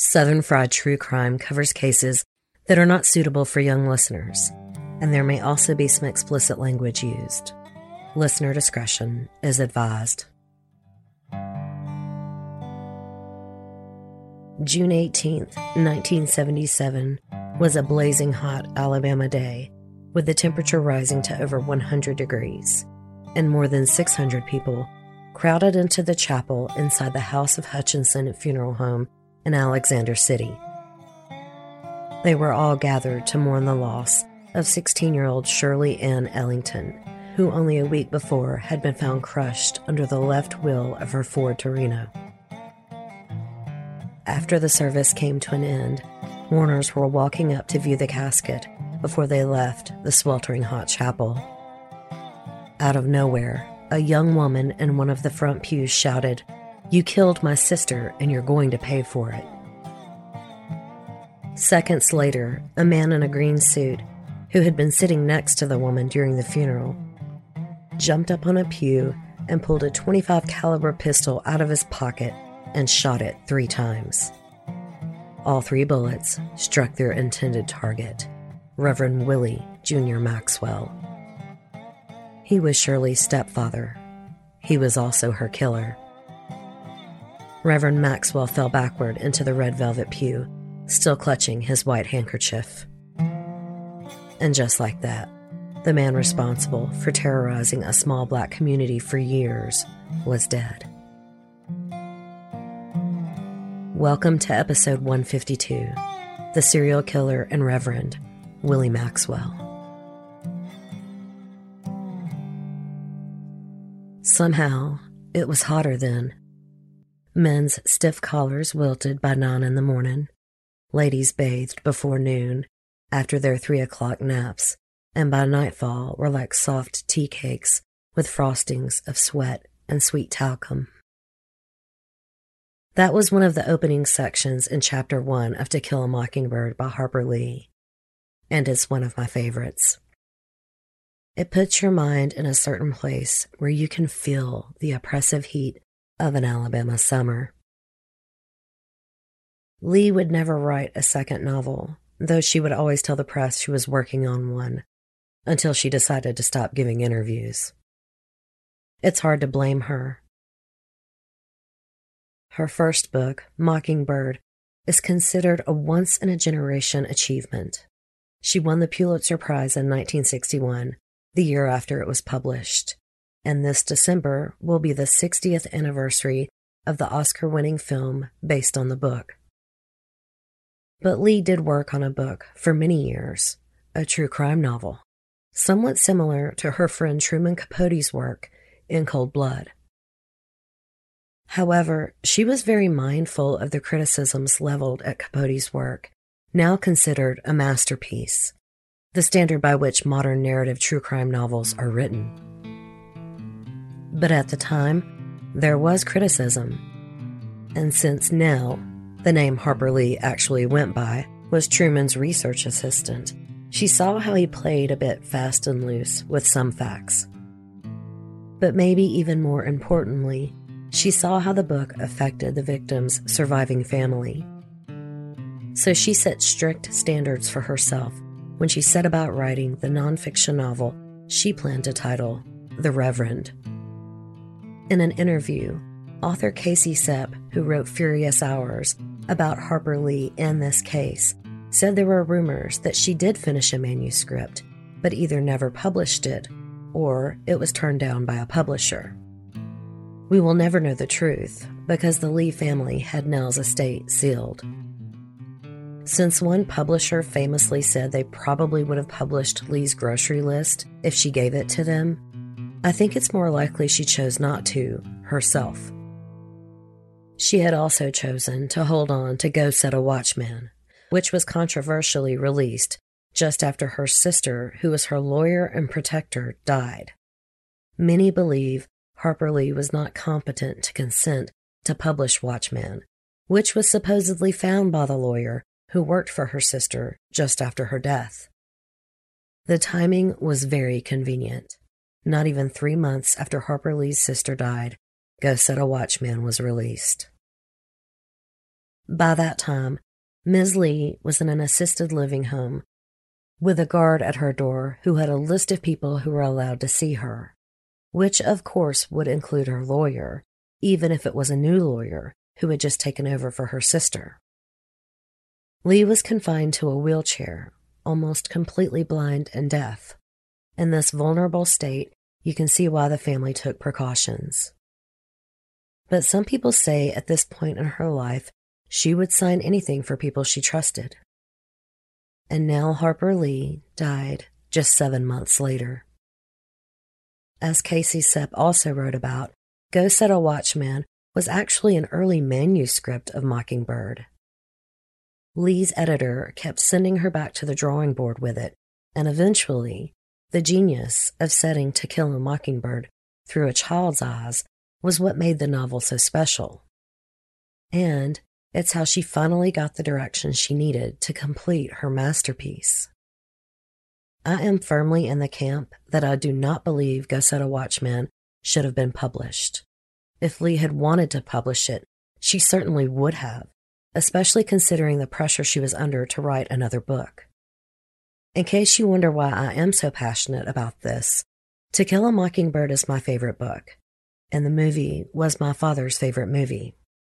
Southern Fried True Crime covers cases that are not suitable for young listeners, and there may also be some explicit language used. Listener discretion is advised. June 18th, 1977 was a blazing hot Alabama day, with the temperature rising to over 100 degrees, and more than 600 people crowded into the chapel inside the House of Hutchinson Funeral Home in Alexander City. They were all gathered to mourn the loss of 16-year-old Shirley Ann Ellington, who only a week before had been found crushed under the left wheel of her Ford Torino. After the service came to an end, mourners were walking up to view the casket before they left the sweltering hot chapel. Out of nowhere, a young woman in one of the front pews shouted, "You killed my sister, and you're going to pay for it." Seconds later, a man in a green suit, who had been sitting next to the woman during the funeral, jumped up on a pew and pulled a .25 caliber pistol out of his pocket and shot it 3 times. All 3 bullets struck their intended target, Reverend Willie Jr. Maxwell. He was Shirley's stepfather. He was also her killer. Reverend Maxwell fell backward into the red velvet pew, still clutching his white handkerchief. And just like that, the man responsible for terrorizing a small black community for years was dead. Welcome to episode 152, The Serial Killer and Reverend Willie Maxwell. Somehow, it was hotter then. Men's stiff collars wilted by 9 in the morning. Ladies bathed before noon, after their 3 o'clock naps, and by nightfall were like soft tea cakes with frostings of sweat and sweet talcum. That was one of the opening sections in Chapter 1 of To Kill a Mockingbird by Harper Lee, and it's one of my favorites. It puts your mind in a certain place where you can feel the oppressive heat of an Alabama summer. Lee would never write a second novel, though she would always tell the press she was working on one, until she decided to stop giving interviews. It's hard to blame her. Her first book, Mockingbird, is considered a once-in-a-generation achievement. She won the Pulitzer Prize in 1961, the year after it was published, and this December will be the 60th anniversary of the Oscar-winning film based on the book. But Lee did work on a book for many years, a true crime novel, somewhat similar to her friend Truman Capote's work in Cold Blood. However, she was very mindful of the criticisms leveled at Capote's work, now considered a masterpiece, the standard by which modern narrative true crime novels are written. But at the time, there was criticism, and since Nell, the name Harper Lee actually went by, was Truman's research assistant, she saw how he played a bit fast and loose with some facts. But maybe even more importantly, she saw how the book affected the victim's surviving family. So she set strict standards for herself when she set about writing the nonfiction novel she planned to title The Reverend. In an interview, author Casey Sepp, who wrote Furious Hours about Harper Lee and this case, said there were rumors that she did finish a manuscript, but either never published it or it was turned down by a publisher. We will never know the truth because the Lee family had Nell's estate sealed. Since one publisher famously said they probably would have published Lee's grocery list if she gave it to them, I think it's more likely she chose not to herself. She had also chosen to hold on to Go Set a Watchman, which was controversially released just after her sister, who was her lawyer and protector, died. Many believe Harper Lee was not competent to consent to publish Watchman, which was supposedly found by the lawyer who worked for her sister just after her death. The timing was very convenient. Not even 3 months after Harper Lee's sister died, Go Set a Watchman was released. By that time, Ms. Lee was in an assisted living home with a guard at her door who had a list of people who were allowed to see her, which of course would include her lawyer, even if it was a new lawyer who had just taken over for her sister. Lee was confined to a wheelchair, almost completely blind and deaf. In this vulnerable state, you can see why the family took precautions. But some people say at this point in her life, she would sign anything for people she trusted. And now Harper Lee died just 7 months later. As Casey Sepp also wrote about, Go Set a Watchman was actually an early manuscript of Mockingbird. Lee's editor kept sending her back to the drawing board with it, and eventually, the genius of setting To Kill a Mockingbird through a child's eyes was what made the novel so special. And it's how she finally got the direction she needed to complete her masterpiece. I am firmly in the camp that I do not believe Go Set a Watchman should have been published. If Lee had wanted to publish it, she certainly would have, especially considering the pressure she was under to write another book. In case you wonder why I am so passionate about this, To Kill a Mockingbird is my favorite book, and the movie was my father's favorite movie.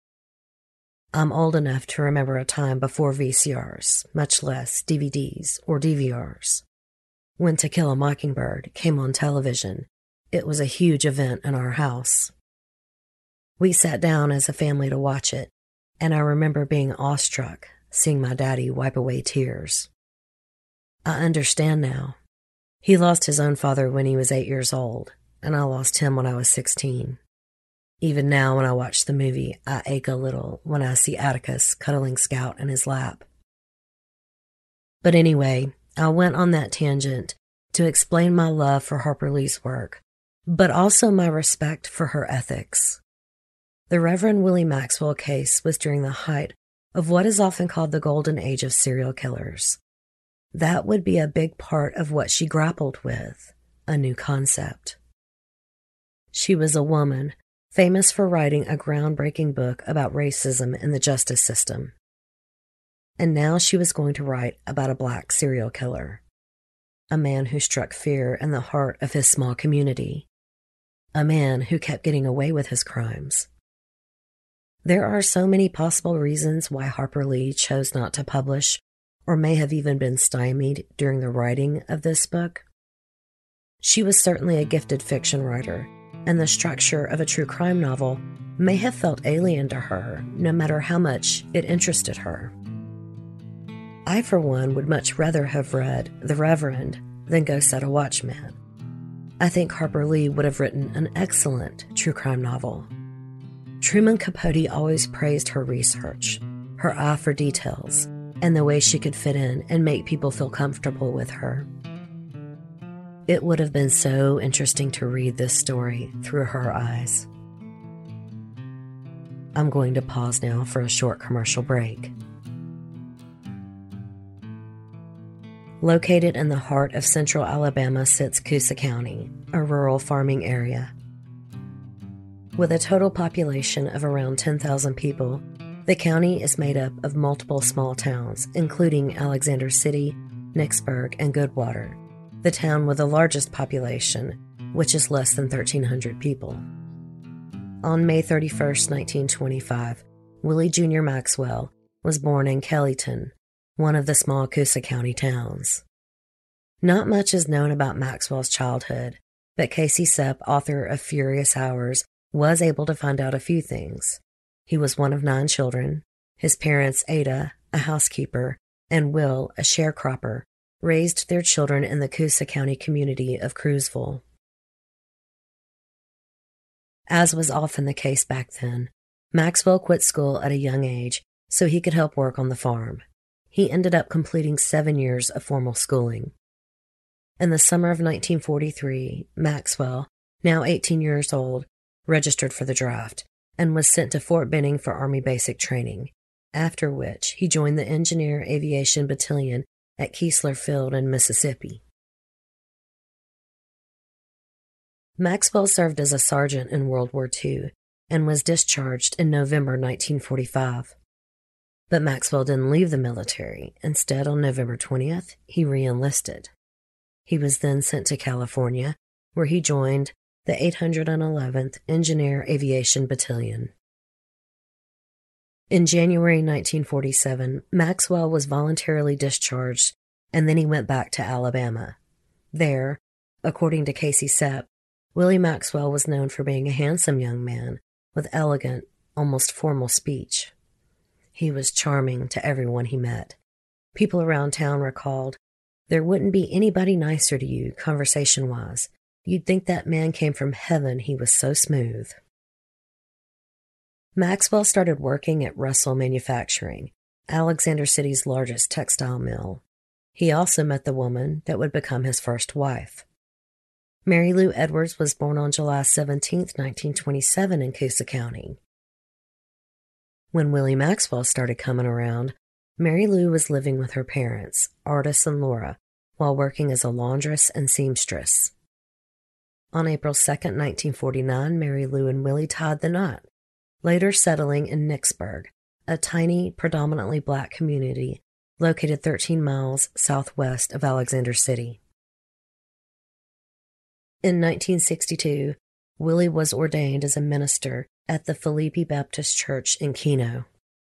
I'm old enough to remember a time before VCRs, much less DVDs or DVRs. When To Kill a Mockingbird came on television, it was a huge event in our house. We sat down as a family to watch it, and I remember being awestruck seeing my daddy wipe away tears. I understand now. He lost his own father when he was 8 years old, and I lost him when I was 16. Even now when I watch the movie, I ache a little when I see Atticus cuddling Scout in his lap. But anyway, I went on that tangent to explain my love for Harper Lee's work, but also my respect for her ethics. The Reverend Willie Maxwell case was during the height of what is often called the golden age of serial killers. That would be a big part of what she grappled with, a new concept. She was a woman famous for writing a groundbreaking book about racism in the justice system. And now she was going to write about a black serial killer, a man who struck fear in the heart of his small community, a man who kept getting away with his crimes. There are so many possible reasons why Harper Lee chose not to publish, or may have even been stymied during the writing of this book. She was certainly a gifted fiction writer, and the structure of a true crime novel may have felt alien to her, no matter how much it interested her. I, for one, would much rather have read The Reverend than Go Set a Watchman. I think Harper Lee would have written an excellent true crime novel. Truman Capote always praised her research, her eye for details, and the way she could fit in and make people feel comfortable with her. It would have been so interesting to read this story through her eyes. I'm going to pause now for a short commercial break. Located in the heart of central Alabama sits Coosa County, a rural farming area. With a total population of around 10,000 people, the county is made up of multiple small towns, including Alexander City, Nicksburg, and Goodwater, the town with the largest population, which is less than 1,300 people. On May 31, 1925, Willie Jr. Maxwell was born in Kellyton, one of the small Coosa County towns. Not much is known about Maxwell's childhood, but Casey Sepp, author of Furious Hours, was able to find out a few things. He was one of 9 children. His parents, Ada, a housekeeper, and Will, a sharecropper, raised their children in the Coosa County community of Crewsville. As was often the case back then, Maxwell quit school at a young age so he could help work on the farm. He ended up completing 7 years of formal schooling. In the summer of 1943, Maxwell, now 18 years old, registered for the draft and was sent to Fort Benning for Army basic training, after which he joined the Engineer Aviation Battalion at Keesler Field in Mississippi. Maxwell served as a sergeant in World War II and was discharged in November 1945. But Maxwell didn't leave the military. Instead, on November 20th, he re-enlisted. He was then sent to California, where he joined the 811th Engineer Aviation Battalion. In January 1947, Maxwell was voluntarily discharged, and then he went back to Alabama. There, according to Casey Sepp, Willie Maxwell was known for being a handsome young man with elegant, almost formal speech. He was charming to everyone he met. People around town recalled, "There wouldn't be anybody nicer to you, conversation-wise. You'd think that man came from heaven, he was so smooth." Maxwell started working at Russell Manufacturing, Alexander City's largest textile mill. He also met the woman that would become his first wife. Mary Lou Edwards was born on July 17, 1927 in Coosa County. When Willie Maxwell started coming around, Mary Lou was living with her parents, Artis and Laura, while working as a laundress and seamstress. On April 2, 1949, Mary Lou and Willie tied the knot, later settling in Nicksburg, a tiny, predominantly black community located 13 miles southwest of Alexander City. In 1962, Willie was ordained as a minister at the Philippi Baptist Church in Keno.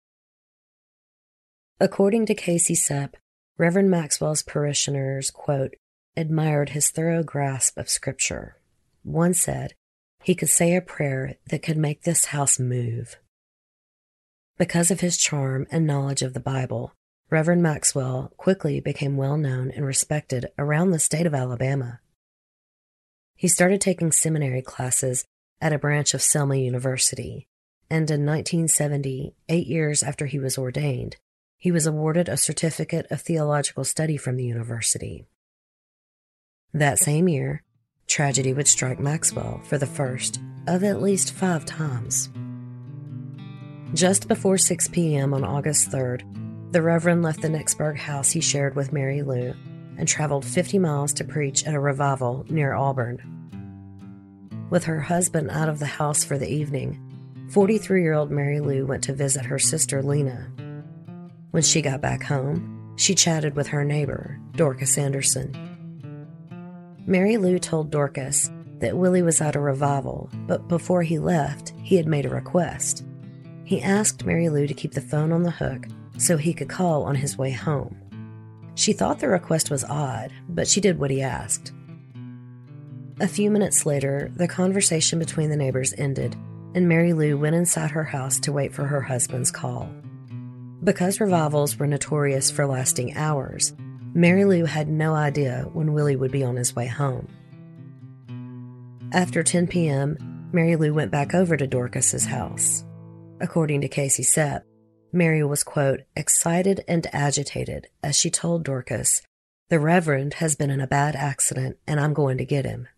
According to Casey Sepp, Reverend Maxwell's parishioners, quote, admired his thorough grasp of Scripture. One said, he could say a prayer that could make this house move. Because of his charm and knowledge of the Bible, Reverend Maxwell quickly became well known and respected around the state of Alabama. He started taking seminary classes at a branch of Selma University, and in 1970, 8 years after he was ordained, he was awarded a certificate of theological study from the university. That same year, tragedy would strike Maxwell for the first of at least 5 times. Just before 6 p.m. on August 3rd, the Reverend left the Nicksburg house he shared with Mary Lou and traveled 50 miles to preach at a revival near Auburn. With her husband out of the house for the evening, 43-year-old Mary Lou went to visit her sister Lena. When she got back home, she chatted with her neighbor, Dorcas Anderson. Mary Lou told Dorcas that Willie was at a revival, but before he left, he had made a request. He asked Mary Lou to keep the phone on the hook so he could call on his way home. She thought the request was odd, but she did what he asked. A few minutes later, the conversation between the neighbors ended, and Mary Lou went inside her house to wait for her husband's call. Because revivals were notorious for lasting hours, Mary Lou had no idea when Willie would be on his way home. After 10 p.m., Mary Lou went back over to Dorcas's house. According to Casey Sepp, Mary was, quote, excited and agitated as she told Dorcas, "The Reverend has been in a bad accident and I'm going to get him."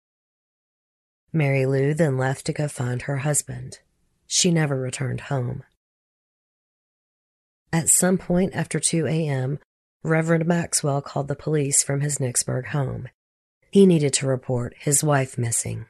Mary Lou then left to go find her husband. She never returned home. At some point after 2 a.m., Reverend Maxwell called the police from his Nicksburg home. He needed to report his wife missing.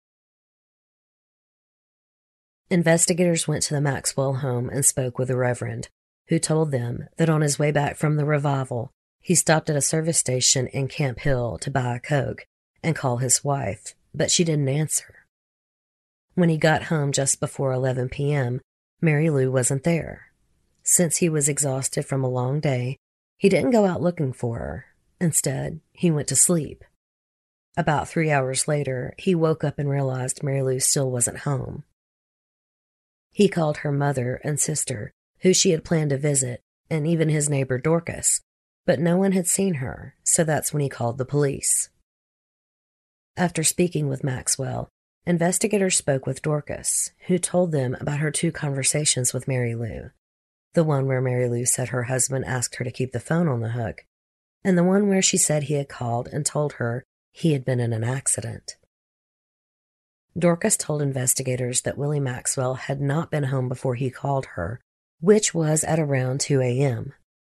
Investigators went to the Maxwell home and spoke with the Reverend, who told them that on his way back from the revival, he stopped at a service station in Camp Hill to buy a Coke and call his wife, but she didn't answer. When he got home just before 11 p.m., Mary Lou wasn't there. Since he was exhausted from a long day, he didn't go out looking for her. Instead, he went to sleep. About 3 hours later, he woke up and realized Mary Lou still wasn't home. He called her mother and sister, who she had planned to visit, and even his neighbor Dorcas, but no one had seen her, so that's when he called the police. After speaking with Maxwell, investigators spoke with Dorcas, who told them about her 2 conversations with Mary Lou. The one where Mary Lou said her husband asked her to keep the phone on the hook, and the one where she said he had called and told her he had been in an accident. Dorcas told investigators that Willie Maxwell had not been home before he called her, which was at around 2 a.m.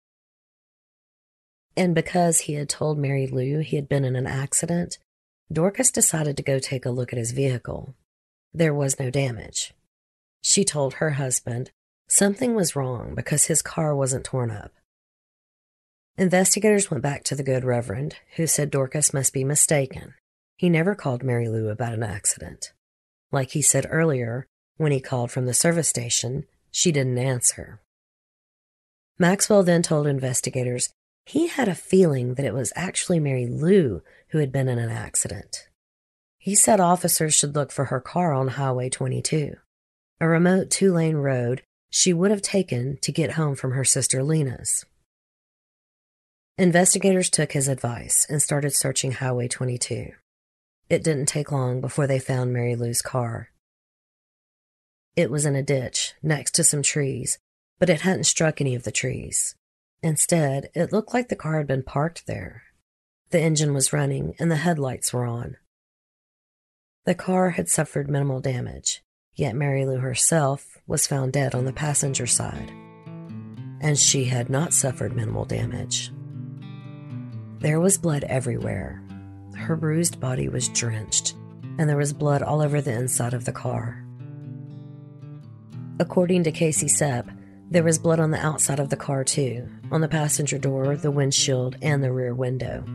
And because he had told Mary Lou he had been in an accident, Dorcas decided to go take a look at his vehicle. There was no damage. She told her husband, Something was wrong because his car wasn't torn up. Investigators went back to the good Reverend, who said Dorcas must be mistaken. He never called Mary Lou about an accident. Like he said earlier, when he called from the service station, she didn't answer. Maxwell then told investigators he had a feeling that it was actually Mary Lou who had been in an accident. He said officers should look for her car on Highway 22, a remote 2-lane road she would have taken to get home from her sister Lena's. Investigators took his advice and started searching Highway 22. It didn't take long before they found Mary Lou's car. It was in a ditch next to some trees, but it hadn't struck any of the trees. Instead, it looked like the car had been parked there. The engine was running and the headlights were on. The car had suffered minimal damage, yet Mary Lou herself was found dead on the passenger side. And she had not suffered minimal damage. There was blood everywhere. Her bruised body was drenched, and there was blood all over the inside of the car. According to Casey Sepp, there was blood on the outside of the car too, on the passenger door, the windshield, and the rear window.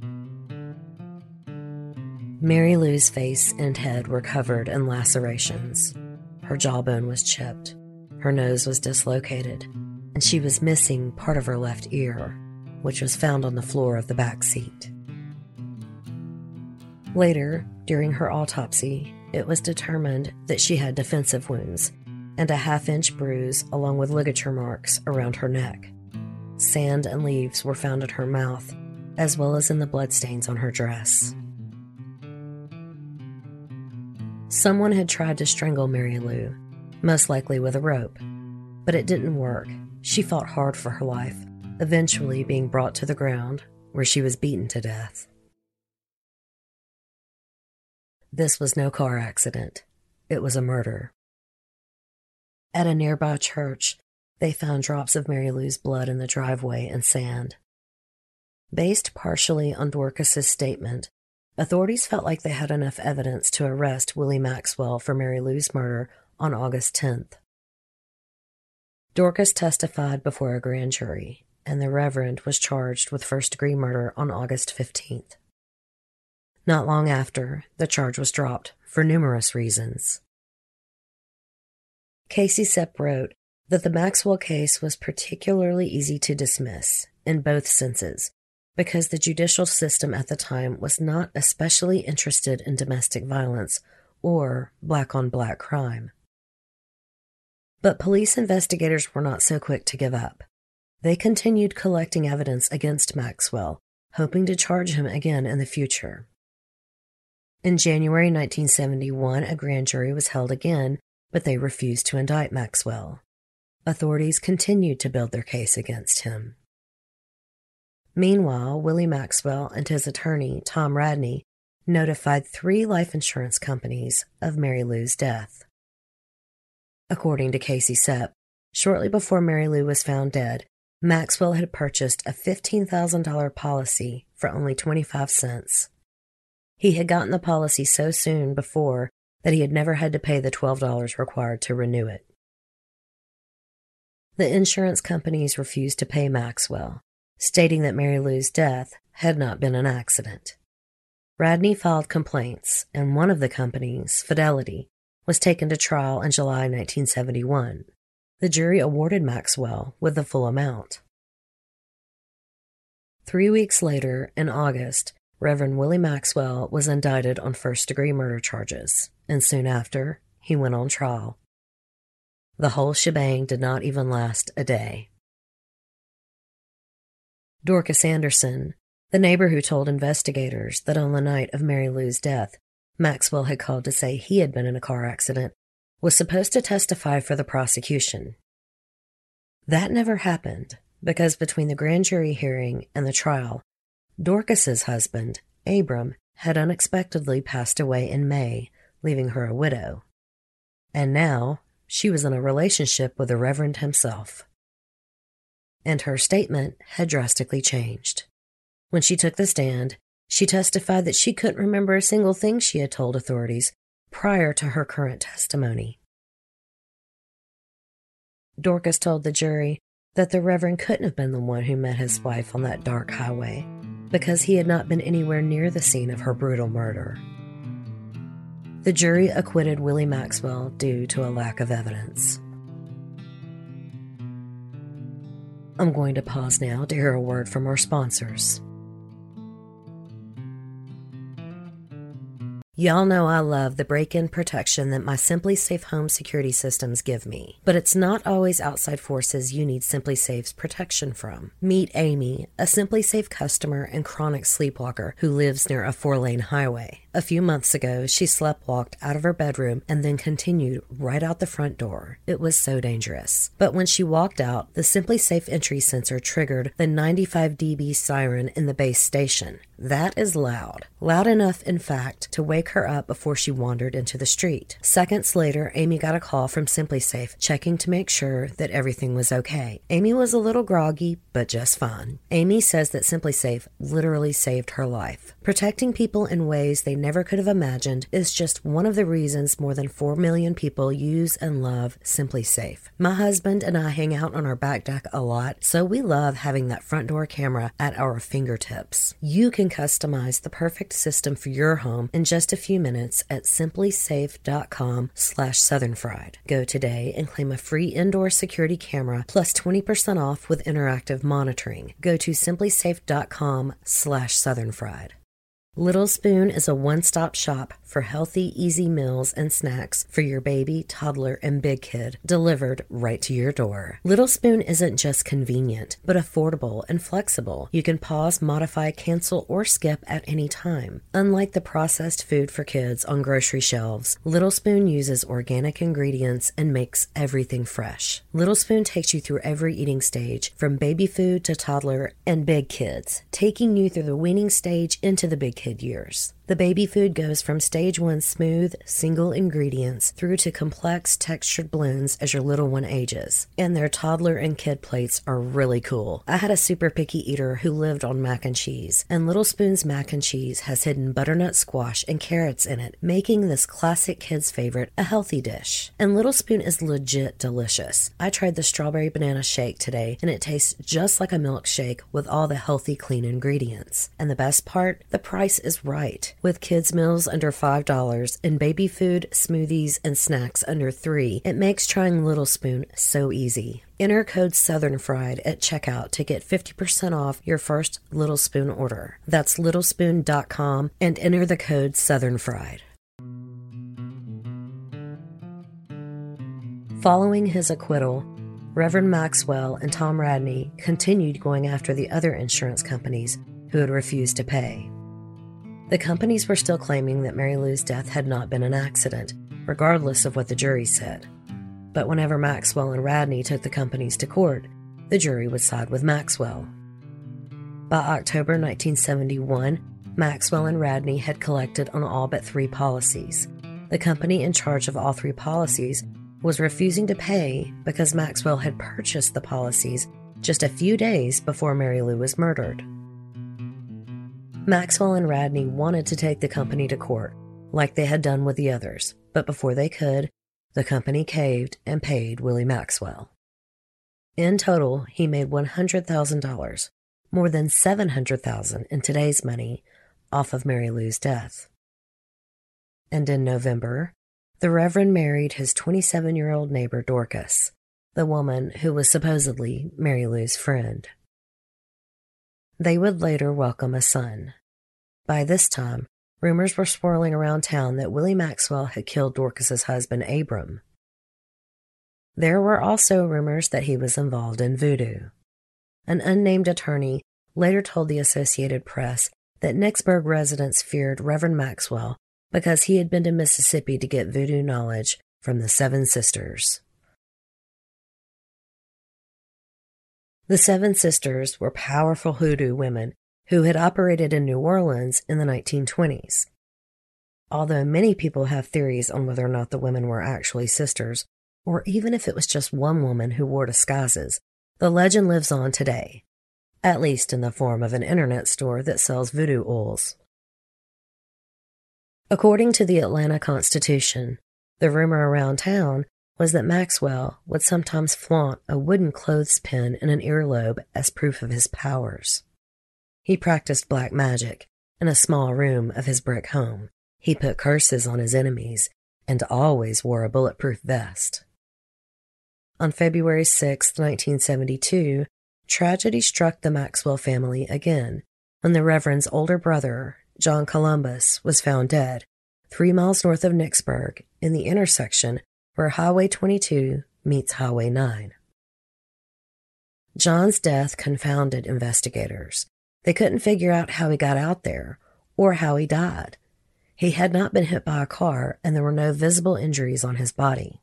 Mary Lou's face and head were covered in lacerations. Her jawbone was chipped, her nose was dislocated, and she was missing part of her left ear, which was found on the floor of the back seat. Later, during her autopsy, it was determined that she had defensive wounds and a half-inch bruise along with ligature marks around her neck. Sand and leaves were found in her mouth, as well as in the bloodstains on her dress. Someone had tried to strangle Mary Lou, most likely with a rope, but it didn't work. She fought hard for her life, eventually being brought to the ground, where she was beaten to death. This was no car accident. It was a murder. At a nearby church, they found drops of Mary Lou's blood in the driveway and sand. Based partially on Dorcas's statement, authorities felt like they had enough evidence to arrest Willie Maxwell for Mary Lou's murder on August 10th. Dorcas testified before a grand jury, and the Reverend was charged with first-degree murder on August 15th. Not long after, the charge was dropped for numerous reasons. Casey Sepp wrote that the Maxwell case was particularly easy to dismiss, in both senses, because the judicial system at the time was not especially interested in domestic violence or black-on-black crime. But police investigators were not so quick to give up. They continued collecting evidence against Maxwell, hoping to charge him again in the future. In January 1971, a grand jury was held again, but they refused to indict Maxwell. Authorities continued to build their case against him. Meanwhile, Willie Maxwell and his attorney, Tom Radney, notified 3 life insurance companies of Mary Lou's death. According to Casey Sepp, shortly before Mary Lou was found dead, Maxwell had purchased a $15,000 policy for only 25 cents. He had gotten the policy so soon before that he had never had to pay the $12 required to renew it. The insurance companies refused to pay Maxwell, stating that Mary Lou's death had not been an accident. Radney filed complaints, and one of the companies, Fidelity, was taken to trial in July 1971. The jury awarded Maxwell with the full amount. 3 weeks later, in August, Reverend Willie Maxwell was indicted on first-degree murder charges, and soon after, he went on trial. The whole shebang did not even last a day. Dorcas Anderson, the neighbor who told investigators that on the night of Mary Lou's death, Maxwell had called to say he had been in a car accident, was supposed to testify for the prosecution. That never happened, because between the grand jury hearing and the trial, Dorcas's husband, Abram, had unexpectedly passed away in May, leaving her a widow. And now, she was in a relationship with the Reverend himself. And her statement had drastically changed. When she took the stand, she testified that she couldn't remember a single thing she had told authorities prior to her current testimony. Dorcas told the jury that the Reverend couldn't have been the one who met his wife on that dark highway because he had not been anywhere near the scene of her brutal murder. The jury acquitted Willie Maxwell due to a lack of evidence. I'm going to pause now to hear a word from our sponsors. Y'all know I love the break-in protection that my SimpliSafe home security systems give me, but it's not always outside forces you need SimpliSafe's protection from. Meet Amy, a SimpliSafe customer and chronic sleepwalker who lives near a 4-lane highway. A few months ago, she sleptwalked out of her bedroom and then continued right out the front door. It was so dangerous. But when she walked out, the SimpliSafe entry sensor triggered the 95 dB siren in the base station. That is loud. Loud enough, in fact, to wake her up before she wandered into the street. Seconds later, Amy got a call from SimpliSafe, checking to make sure that everything was okay. Amy was a little groggy, but just fine. Amy says that SimpliSafe literally saved her life. Protecting people in ways they never could have imagined is just one of the reasons more than 4 million people use and love SimpliSafe. My husband and I hang out on our back deck a lot, so we love having that front door camera at our fingertips. You can customize the perfect system for your home in just a few minutes at simplisafe.com/southernfried. Go today and claim a free indoor security camera plus 20% off with interactive monitoring. Go to simplisafe.com/southernfried. Little Spoon is a one-stop shop for healthy, easy meals and snacks for your baby, toddler, and big kid, delivered right to your door. Little Spoon isn't just convenient, but affordable and flexible. You can pause, modify, cancel, or skip at any time. Unlike the processed food for kids on grocery shelves, Little Spoon uses organic ingredients and makes everything fresh. Little Spoon takes you through every eating stage, from baby food to toddler and big kids, taking you through the weaning stage into the big kid years. The baby food goes from stage 1 smooth, single ingredients through to complex textured blends as your little one ages. And their toddler and kid plates are really cool. I had a super picky eater who lived on mac and cheese, and Little Spoon's mac and cheese has hidden butternut squash and carrots in it, making this classic kid's favorite a healthy dish. And Little Spoon is legit delicious. I tried the strawberry banana shake today, and it tastes just like a milkshake with all the healthy, clean ingredients. And the best part? The price is right. With kids' meals under $5 and baby food, smoothies, and snacks under $3, it makes trying Little Spoon so easy. Enter code SouthernFried at checkout to get 50% off your first Little Spoon order. That's littlespoon.com and enter the code SouthernFried. Following his acquittal, Reverend Maxwell and Tom Radney continued going after the other insurance companies who had refused to pay. The companies were still claiming that Mary Lou's death had not been an accident, regardless of what the jury said. But whenever Maxwell and Radney took the companies to court, the jury would side with Maxwell. By October 1971, Maxwell and Radney had collected on all but 3 policies. The company in charge of all 3 policies was refusing to pay because Maxwell had purchased the policies just a few days before Mary Lou was murdered. Maxwell and Radney wanted to take the company to court, like they had done with the others, but before they could, the company caved and paid Willie Maxwell. In total, he made $100,000, more than $700,000 in today's money, off of Mary Lou's death. And in November, the Reverend married his 27-year-old neighbor Dorcas, the woman who was supposedly Mary Lou's friend. They would later welcome a son. By this time, rumors were swirling around town that Willie Maxwell had killed Dorcas's husband, Abram. There were also rumors that he was involved in voodoo. An unnamed attorney later told the Associated Press that Nicksburg residents feared Reverend Maxwell because he had been to Mississippi to get voodoo knowledge from the Seven Sisters. The Seven Sisters were powerful hoodoo women who had operated in New Orleans in the 1920s. Although many people have theories on whether or not the women were actually sisters, or even if it was just one woman who wore disguises, the legend lives on today, at least in the form of an internet store that sells voodoo oils. According to the Atlanta Constitution, the rumor around town was that Maxwell would sometimes flaunt a wooden clothespin in an earlobe as proof of his powers. He practiced black magic in a small room of his brick home. He put curses on his enemies and always wore a bulletproof vest. On February 6, 1972, tragedy struck the Maxwell family again when the Reverend's older brother, John Columbus, was found dead 3 miles north of Nicksburg in the intersection where Highway 22 meets Highway 9. John's death confounded investigators. They couldn't figure out how he got out there or how he died. He had not been hit by a car, and there were no visible injuries on his body.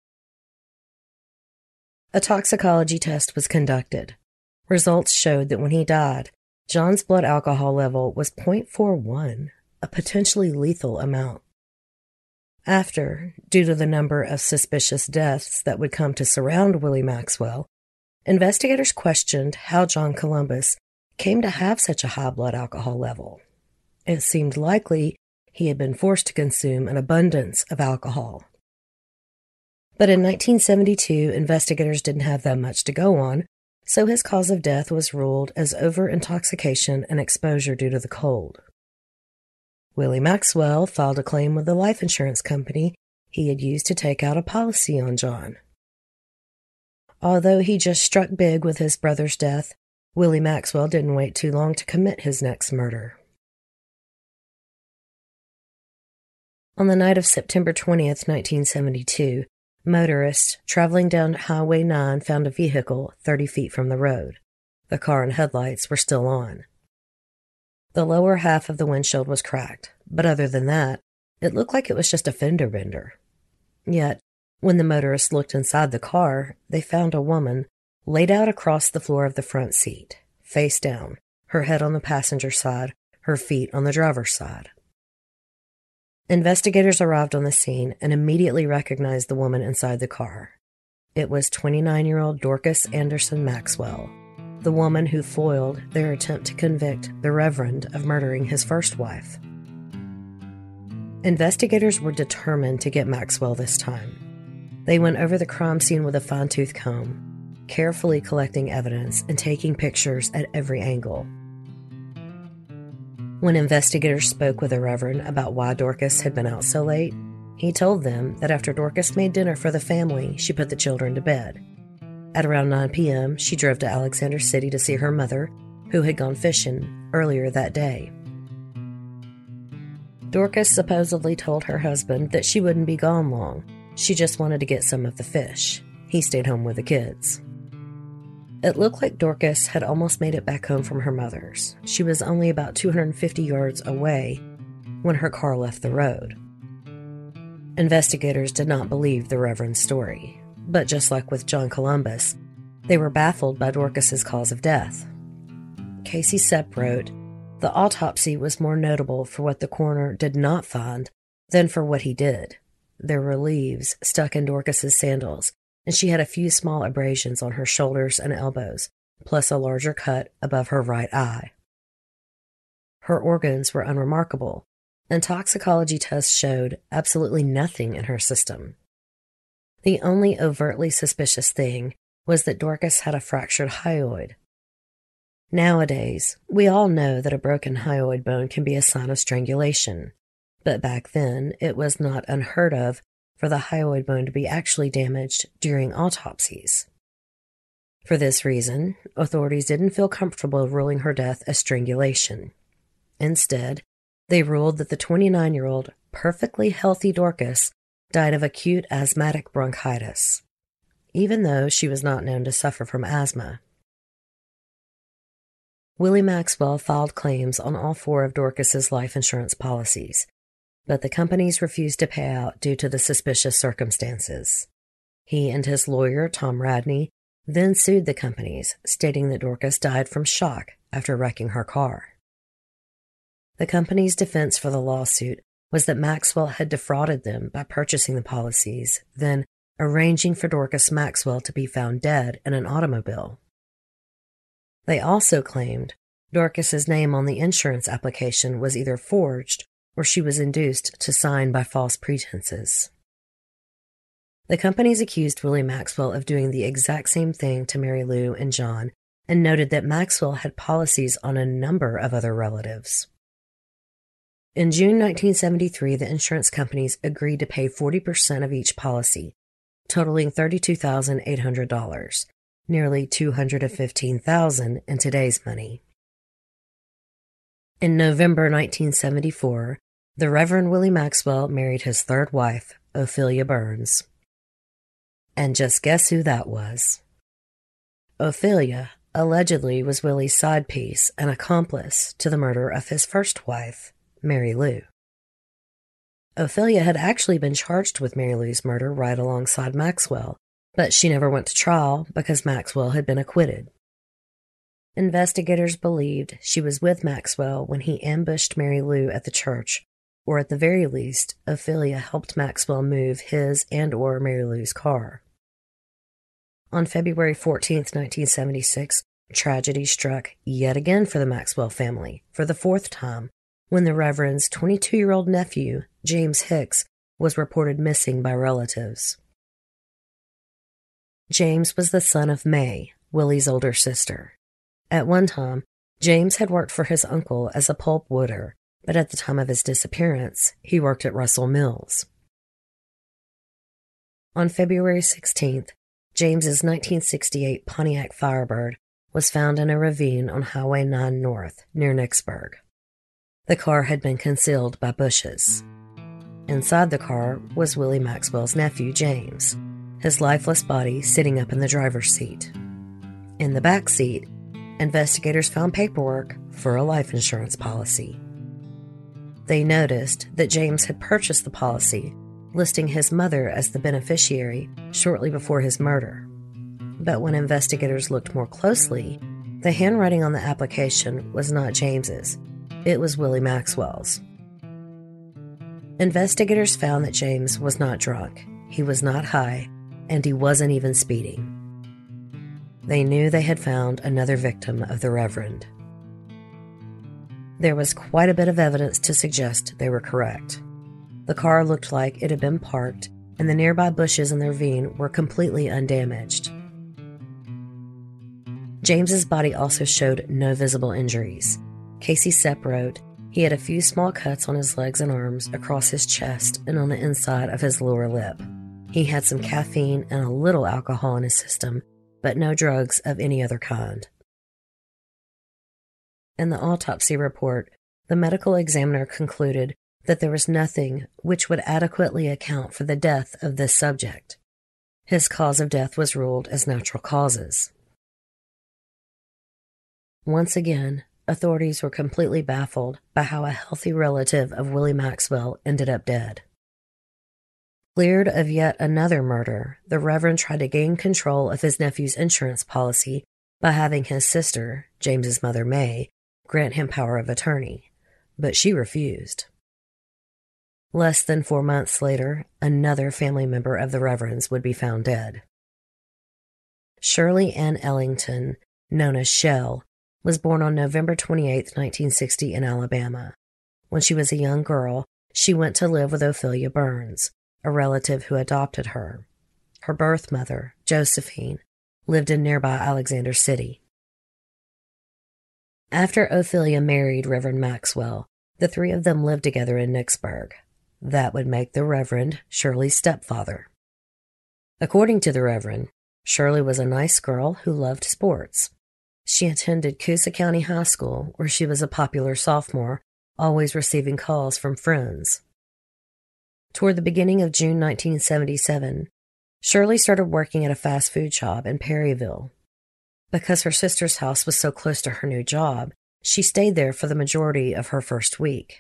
A toxicology test was conducted. Results showed that when he died, John's blood alcohol level was 0.41, a potentially lethal amount. After, due to the number of suspicious deaths that would come to surround Willie Maxwell, investigators questioned how John Columbus came to have such a high blood alcohol level. It seemed likely he had been forced to consume an abundance of alcohol. But in 1972, investigators didn't have that much to go on, so his cause of death was ruled as over-intoxication and exposure due to the cold. Willie Maxwell filed a claim with the life insurance company he had used to take out a policy on John. Although he just struck big with his brother's death, Willie Maxwell didn't wait too long to commit his next murder. On the night of September 20th, 1972, motorists traveling down Highway 9 found a vehicle 30 feet from the road. The car and headlights were still on. The lower half of the windshield was cracked, but other than that, it looked like it was just a fender bender. Yet, when the motorists looked inside the car, they found a woman laid out across the floor of the front seat, face down, her head on the passenger side, her feet on the driver's side. Investigators arrived on the scene and immediately recognized the woman inside the car. It was 29-year-old Dorcas Anderson Maxwell, the woman who foiled their attempt to convict the Reverend of murdering his first wife. Investigators were determined to get Maxwell this time. They went over the crime scene with a fine-tooth comb, carefully collecting evidence and taking pictures at every angle. When investigators spoke with the Reverend about why Dorcas had been out so late, he told them that after Dorcas made dinner for the family, she put the children to bed. At around 9 p.m., she drove to Alexander City to see her mother, who had gone fishing earlier that day. Dorcas supposedly told her husband that she wouldn't be gone long. She just wanted to get some of the fish. He stayed home with the kids. It looked like Dorcas had almost made it back home from her mother's. She was only about 250 yards away when her car left the road. Investigators did not believe the Reverend's story, but just like with John Columbus, they were baffled by Dorcas's cause of death. Casey Sepp wrote, "The autopsy was more notable for what the coroner did not find than for what he did. There were leaves stuck in Dorcas's sandals, and she had a few small abrasions on her shoulders and elbows, plus a larger cut above her right eye. Her organs were unremarkable, and toxicology tests showed absolutely nothing in her system. The only overtly suspicious thing was that Dorcas had a fractured hyoid. Nowadays, we all know that a broken hyoid bone can be a sign of strangulation, but back then it was not unheard of for the hyoid bone to be actually damaged during autopsies. For this reason, authorities didn't feel comfortable ruling her death as strangulation. Instead, they ruled that the 29-year-old, perfectly healthy Dorcas died of acute asthmatic bronchitis, even though she was not known to suffer from asthma. Willie Maxwell filed claims on all 4 of Dorcas's life insurance policies, but the companies refused to pay out due to the suspicious circumstances. He and his lawyer, Tom Radney, then sued the companies, stating that Dorcas died from shock after wrecking her car. The company's defense for the lawsuit was that Maxwell had defrauded them by purchasing the policies, then arranging for Dorcas Maxwell to be found dead in an automobile. They also claimed Dorcas's name on the insurance application was either forged or she was induced to sign by false pretenses. The companies accused Willie Maxwell of doing the exact same thing to Mary Lou and John, and noted that Maxwell had policies on a number of other relatives. In June 1973, the insurance companies agreed to pay 40% of each policy, totaling $32,800, nearly $215,000 in today's money. In November 1974, the Reverend Willie Maxwell married his third wife, Ophelia Burns. And just guess who that was? Ophelia allegedly was Willie's side piece and accomplice to the murder of his first wife, Mary Lou. Ophelia had actually been charged with Mary Lou's murder right alongside Maxwell, but she never went to trial because Maxwell had been acquitted. Investigators believed she was with Maxwell when he ambushed Mary Lou at the church, or at the very least, Ophelia helped Maxwell move his and/or Mary Lou's car. On February 14, 1976, tragedy struck yet again for the Maxwell family, for the fourth time, when the Reverend's 22-year-old nephew, James Hicks, was reported missing by relatives. James was the son of May, Willie's older sister. At one time, James had worked for his uncle as a pulp wooder, but at the time of his disappearance, he worked at Russell Mills. On February 16th, James's 1968 Pontiac Firebird was found in a ravine on Highway 9 North, near Nicksburg. The car had been concealed by bushes. Inside the car was Willie Maxwell's nephew, James, his lifeless body sitting up in the driver's seat. In the back seat, investigators found paperwork for a life insurance policy. They noticed that James had purchased the policy, listing his mother as the beneficiary shortly before his murder. But when investigators looked more closely, the handwriting on the application was not James's. It was Willie Maxwell's. Investigators found that James was not drunk, he was not high, and he wasn't even speeding. They knew they had found another victim of the Reverend. There was quite a bit of evidence to suggest they were correct. The car looked like it had been parked, and the nearby bushes in the ravine were completely undamaged. James's body also showed no visible injuries. Casey Sepp wrote, he had a few small cuts on his legs and arms, across his chest, and on the inside of his lower lip. He had some caffeine and a little alcohol in his system, but no drugs of any other kind. In the autopsy report, the medical examiner concluded that there was nothing which would adequately account for the death of this subject. His cause of death was ruled as natural causes. Once again, authorities were completely baffled by how a healthy relative of Willie Maxwell ended up dead. Cleared of yet another murder, the Reverend tried to gain control of his nephew's insurance policy by having his sister, James's mother May, grant him power of attorney, but she refused. Less than 4 months later, another family member of the Reverend's would be found dead. Shirley Ann Ellington, known as Shell, was born on November 28, 1960 in Alabama. When she was a young girl, she went to live with Ophelia Burns, a relative who adopted her. Her birth mother, Josephine, lived in nearby Alexander City. After Ophelia married Reverend Maxwell, the three of them lived together in Nicksburg. That would make the Reverend Shirley's stepfather. According to the Reverend, Shirley was a nice girl who loved sports. She attended Coosa County High School, where she was a popular sophomore, always receiving calls from friends. Toward the beginning of June 1977, Shirley started working at a fast food shop in Perryville. Because her sister's house was so close to her new job, she stayed there for the majority of her first week.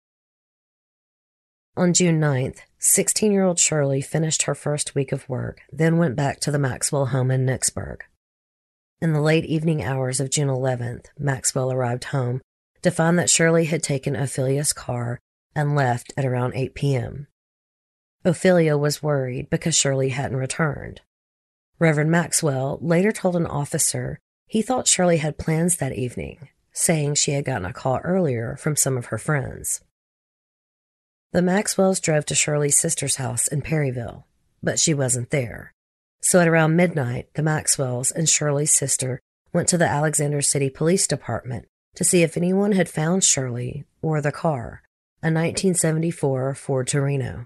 On June 9th, 16-year-old Shirley finished her first week of work, then went back to the Maxwell home in Nicksburg. In the late evening hours of June 11th, Maxwell arrived home to find that Shirley had taken Ophelia's car and left at around 8 p.m. Ophelia was worried because Shirley hadn't returned. Reverend Maxwell later told an officer he thought Shirley had plans that evening, saying she had gotten a call earlier from some of her friends. The Maxwells drove to Shirley's sister's house in Perryville. but she wasn't there. So at around midnight, the Maxwells and Shirley's sister went to the Alexander City Police Department to see if anyone had found Shirley or the car, a 1974 Ford Torino.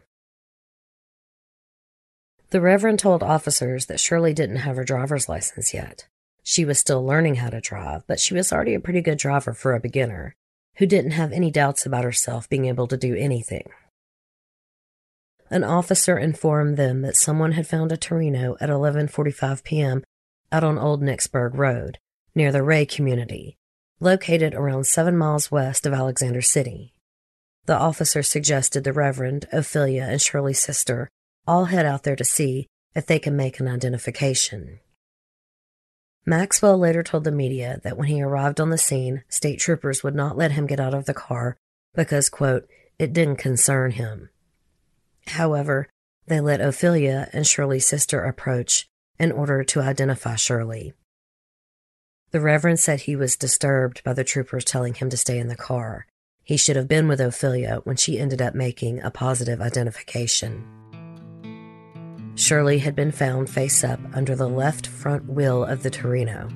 The Reverend told officers that Shirley didn't have her driver's license yet. She was still learning how to drive, but she was already a pretty good driver for a beginner, who didn't have any doubts about herself being able to do anything. An officer informed them that someone had found a Torino at 11:45 p.m. out on Old Nicksburg Road, near the Ray community, located around 7 miles west of Alexander City. The officer suggested the Reverend, Ophelia, and Shirley's sister all head out there to see if they can make an identification. Maxwell later told the media that when he arrived on the scene, state troopers would not let him get out of the car because, quote, it didn't concern him. However, they let Ophelia and Shirley's sister approach in order to identify Shirley. The Reverend said he was disturbed by the troopers telling him to stay in the car. He should have been with Ophelia when she ended up making a positive identification. Shirley had been found face up under the left front wheel of the Torino.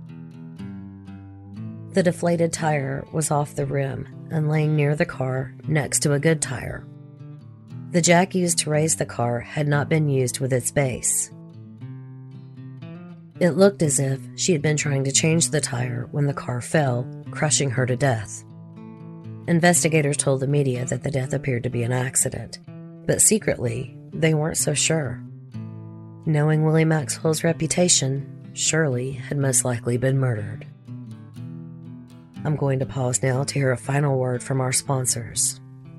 The deflated tire was off the rim and laying near the car next to a good tire. The jack used to raise the car had not been used with its base. It looked as if she had been trying to change the tire when the car fell, crushing her to death. Investigators told the media that the death appeared to be an accident, but secretly, they weren't so sure. Knowing Willie Maxwell's reputation, Shirley had most likely been murdered. I'm going to pause now to hear a final word from our sponsors.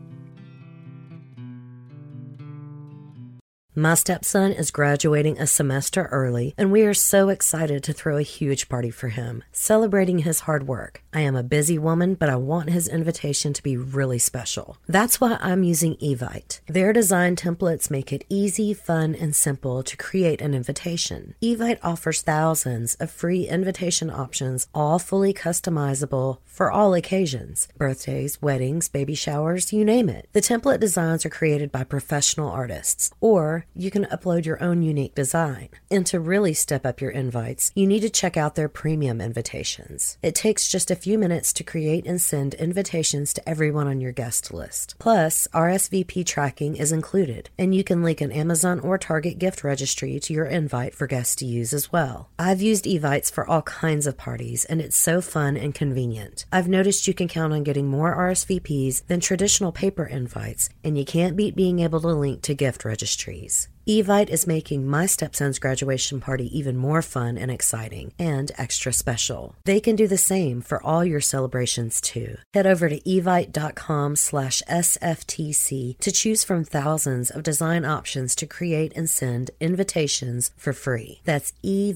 My stepson is graduating a semester early, and we are so excited to throw a huge party for him, celebrating his hard work. I am a busy woman, but I want his invitation to be really special. That's why I'm using Evite. Their design templates make it easy, fun, and simple to create an invitation. Evite offers thousands of free invitation options, all fully customizable for all occasions. Birthdays, weddings, baby showers, you name it. The template designs are created by professional artists, or you can upload your own unique design. And to really step up your invites, you need to check out their premium invitations. It takes just a few minutes to create and send invitations to everyone on your guest list. Plus, RSVP tracking is included, and you can link an Amazon or Target gift registry to your invite for guests to use as well. I've used Evites for all kinds of parties, and it's so fun and convenient. I've noticed you can count on getting more RSVPs than traditional paper invites, and you can't beat being able to link to gift registries. Evite is making my stepson's graduation party even more fun and exciting and extra special. They can do the same for all your celebrations too. Head over to evite.com/SFTC to choose from thousands of design options to create and send invitations for free. That's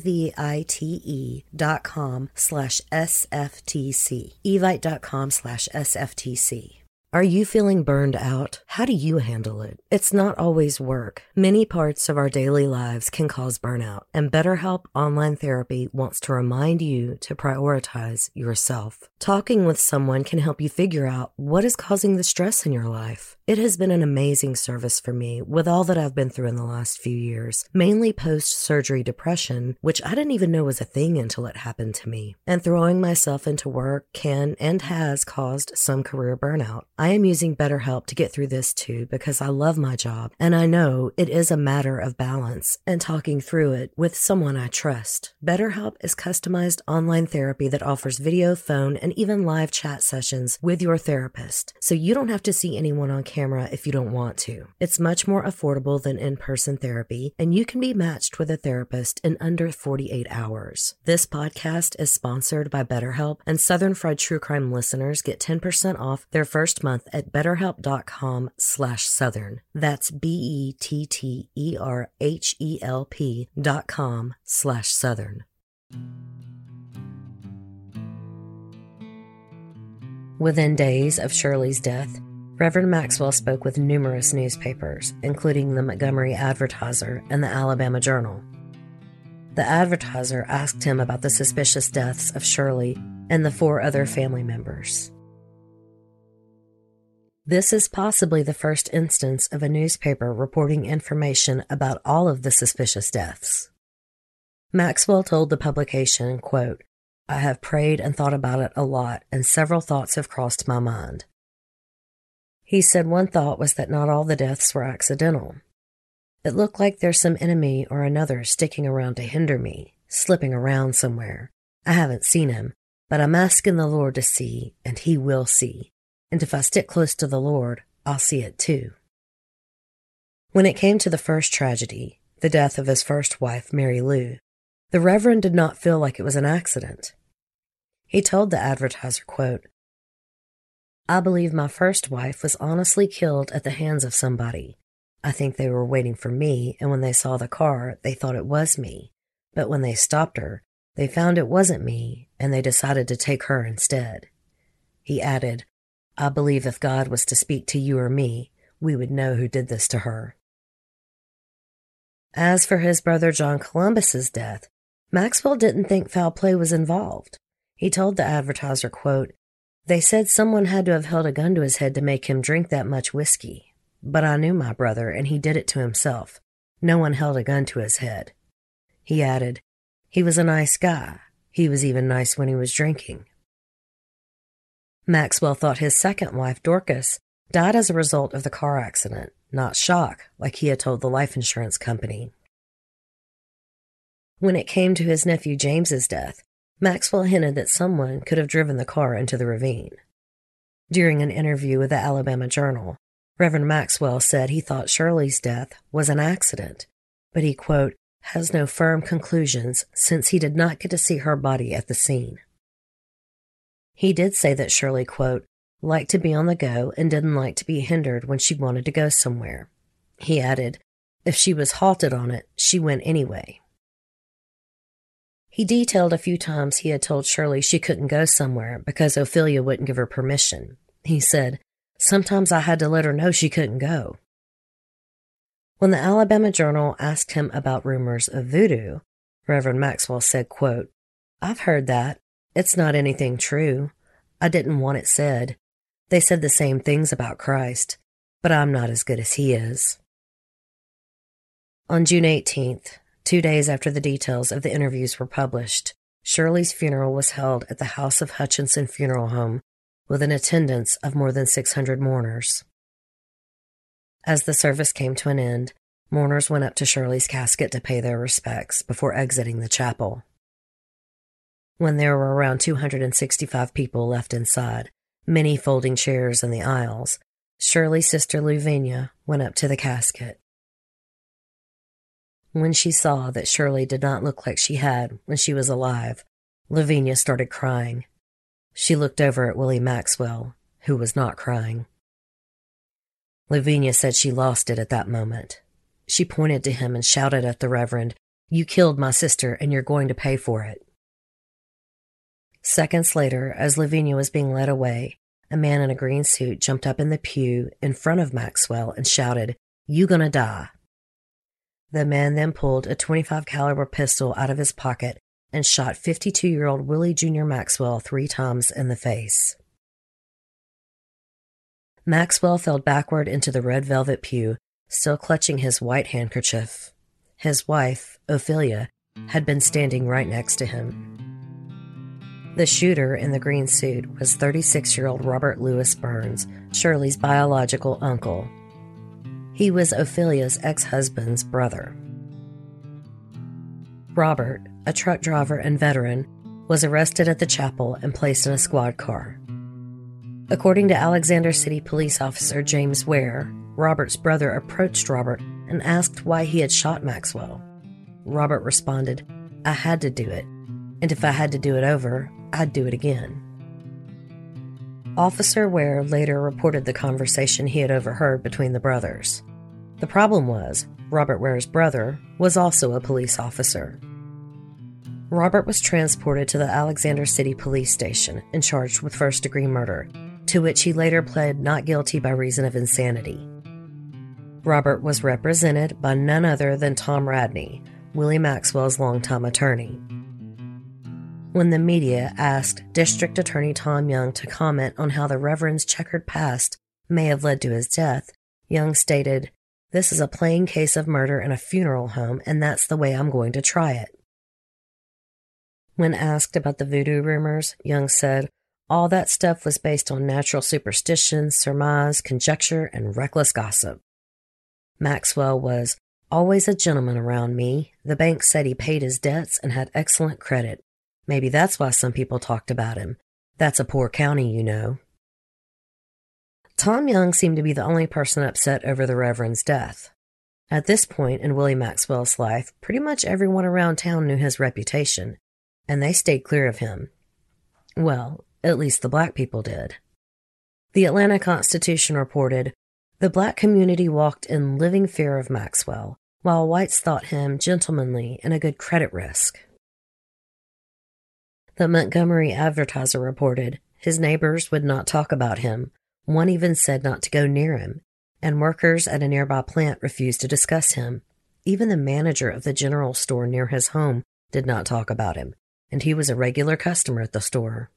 evite.com/SFTC. evite.com/SFTC. Are you feeling burned out? How do you handle it? It's not always work. Many parts of our daily lives can cause burnout, and BetterHelp Online Therapy wants to remind you to prioritize yourself. Talking with someone can help you figure out what is causing the stress in your life. It has been an amazing service for me with all that I've been through in the last few years, mainly post-surgery depression, which I didn't even know was a thing until it happened to me. And throwing myself into work can and has caused some career burnout. I am using BetterHelp to get through this too because I love my job, and I know it is a matter of balance and talking through it with someone I trust. BetterHelp is customized online therapy that offers video, phone, and even live chat sessions with your therapist, so you don't have to see anyone on camera if you don't want to. It's much more affordable than in-person therapy, and you can be matched with a therapist in under 48 hours. This podcast is sponsored by BetterHelp, and Southern Fried True Crime listeners get 10% off their first month at betterhelp.com/southern. That's BETTERHELP.com/southern. Within days of Shirley's death, Reverend Maxwell spoke with numerous newspapers, including the Montgomery Advertiser and the Alabama Journal. The Advertiser asked him about the suspicious deaths of Shirley and the 4 other family members. This is possibly the first instance of a newspaper reporting information about all of the suspicious deaths. Maxwell told the publication, quote, "I have prayed and thought about it a lot, and several thoughts have crossed my mind." He said one thought was that not all the deaths were accidental. "It looked like there's some enemy or another sticking around to hinder me, slipping around somewhere. I haven't seen him, but I'm asking the Lord to see, and He will see. And if I stick close to the Lord, I'll see it too." When it came to the first tragedy, the death of his first wife, Mary Lou, the Reverend did not feel like it was an accident. He told the Advertiser, quote, "I believe my first wife was honestly killed at the hands of somebody. I think they were waiting for me, and when they saw the car, they thought it was me. But when they stopped her, they found it wasn't me, and they decided to take her instead." He added, "I believe if God was to speak to you or me, we would know who did this to her." As for his brother John Columbus's death, Maxwell didn't think foul play was involved. He told the Advertiser, quote, "They said someone had to have held a gun to his head to make him drink that much whiskey. But I knew my brother, and he did it to himself. No one held a gun to his head." He added, "He was a nice guy. He was even nice when he was drinking." Maxwell thought his second wife, Dorcas, died as a result of the car accident, not shock, like he had told the life insurance company. When it came to his nephew James's death, Maxwell hinted that someone could have driven the car into the ravine. During an interview with the Alabama Journal, Reverend Maxwell said he thought Shirley's death was an accident, but he, quote, "has no firm conclusions since he did not get to see her body at the scene." He did say that Shirley, quote, "liked to be on the go and didn't like to be hindered when she wanted to go somewhere." He added, "If she was halted on it, she went anyway." He detailed a few times he had told Shirley she couldn't go somewhere because Ophelia wouldn't give her permission. He said, "Sometimes I had to let her know she couldn't go." When the Alabama Journal asked him about rumors of voodoo, Reverend Maxwell said, quote, "I've heard that. It's not anything true. I didn't want it said. They said the same things about Christ, but I'm not as good as he is." On June 18th, 2 days after the details of the interviews were published, Shirley's funeral was held at the House of Hutchinson Funeral Home with an attendance of more than 600 mourners. As the service came to an end, mourners went up to Shirley's casket to pay their respects before exiting the chapel. When there were around 265 people left inside, many folding chairs in the aisles, Shirley's sister Lavinia went up to the casket. When she saw that Shirley did not look like she had when she was alive, Lavinia started crying. She looked over at Willie Maxwell, who was not crying. Lavinia said she lost it at that moment. She pointed to him and shouted at the Reverend, "You killed my sister, and you're going to pay for it." Seconds later, as Lavinia was being led away, a man in a green suit jumped up in the pew in front of Maxwell and shouted, "You gonna die." The man then pulled a .25 caliber pistol out of his pocket and shot 52-year-old Willie Jr. Maxwell 3 times in the face. Maxwell fell backward into the red velvet pew, still clutching his white handkerchief. His wife, Ophelia, had been standing right next to him. The shooter in the green suit was 36-year-old Robert Louis Burns, Shirley's biological uncle. He was Ophelia's ex-husband's brother. Robert, a truck driver and veteran, was arrested at the chapel and placed in a squad car. According to Alexander City Police Officer James Ware, Robert's brother approached Robert and asked why he had shot Maxwell. Robert responded, "I had to do it, and if I had to do it over, I'd do it again." Officer Ware later reported the conversation he had overheard between the brothers. The problem was, Robert Ware's brother was also a police officer. Robert was transported to the Alexander City Police Station and charged with first-degree murder, to which he later pled not guilty by reason of insanity. Robert was represented by none other than Tom Radney, Willie Maxwell's longtime attorney. When the media asked District Attorney Tom Young to comment on how the Reverend's checkered past may have led to his death, Young stated, "This is a plain case of murder in a funeral home, and that's the way I'm going to try it." When asked about the voodoo rumors, Young said, "All that stuff was based on natural superstition, surmise, conjecture, and reckless gossip. Maxwell was always a gentleman around me. The bank said he paid his debts and had excellent credit. Maybe that's why some people talked about him. That's a poor county, you know." Tom Young seemed to be the only person upset over the Reverend's death. At this point in Willie Maxwell's life, pretty much everyone around town knew his reputation, and they stayed clear of him. Well, at least the black people did. The Atlanta Constitution reported, "The black community walked in living fear of Maxwell, while whites thought him gentlemanly and a good credit risk." The Montgomery Advertiser reported, "His neighbors would not talk about him. One even said not to go near him, and workers at a nearby plant refused to discuss him. Even the manager of the general store near his home did not talk about him, and he was a regular customer at the store."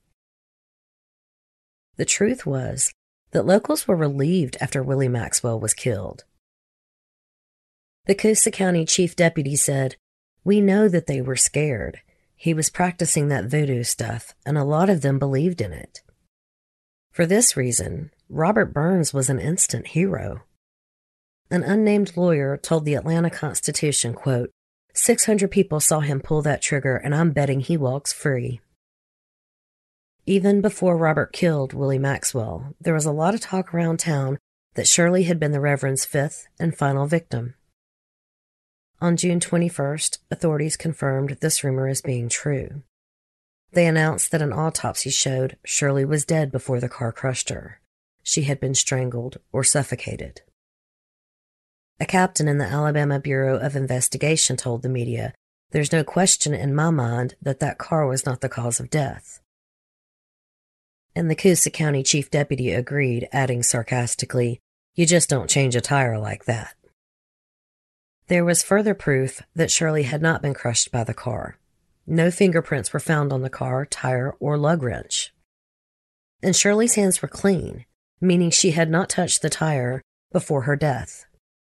The truth was that locals were relieved after Willie Maxwell was killed. The Coosa County Chief Deputy said, "We know that they were scared. He was practicing that voodoo stuff, and a lot of them believed in it." For this reason, Robert Burns was an instant hero. An unnamed lawyer told the Atlanta Constitution, quote, 600 people saw him pull that trigger, and I'm betting he walks free." Even before Robert killed Willie Maxwell, there was a lot of talk around town that Shirley had been the Reverend's fifth and final victim. On June 21st, authorities confirmed this rumor as being true. They announced that an autopsy showed Shirley was dead before the car crushed her. She had been strangled or suffocated. A captain in the Alabama Bureau of Investigation told the media, "There's no question in my mind that that car was not the cause of death." And the Coosa County Chief Deputy agreed, adding sarcastically, "You just don't change a tire like that." There was further proof that Shirley had not been crushed by the car. No fingerprints were found on the car, tire, or lug wrench. And Shirley's hands were clean, meaning she had not touched the tire before her death.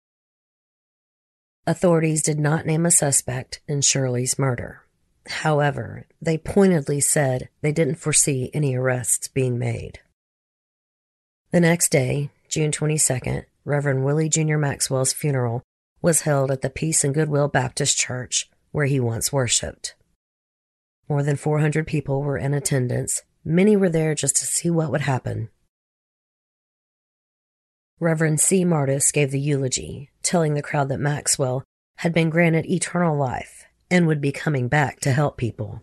Authorities did not name a suspect in Shirley's murder. However, they pointedly said they didn't foresee any arrests being made. The next day, June 22nd, Reverend Willie Jr. Maxwell's funeral was held at the Peace and Goodwill Baptist Church, where he once worshipped. More than 400 people were in attendance. Many were there just to see what would happen. Reverend C. Martis gave the eulogy, telling the crowd that Maxwell had been granted eternal life and would be coming back to help people.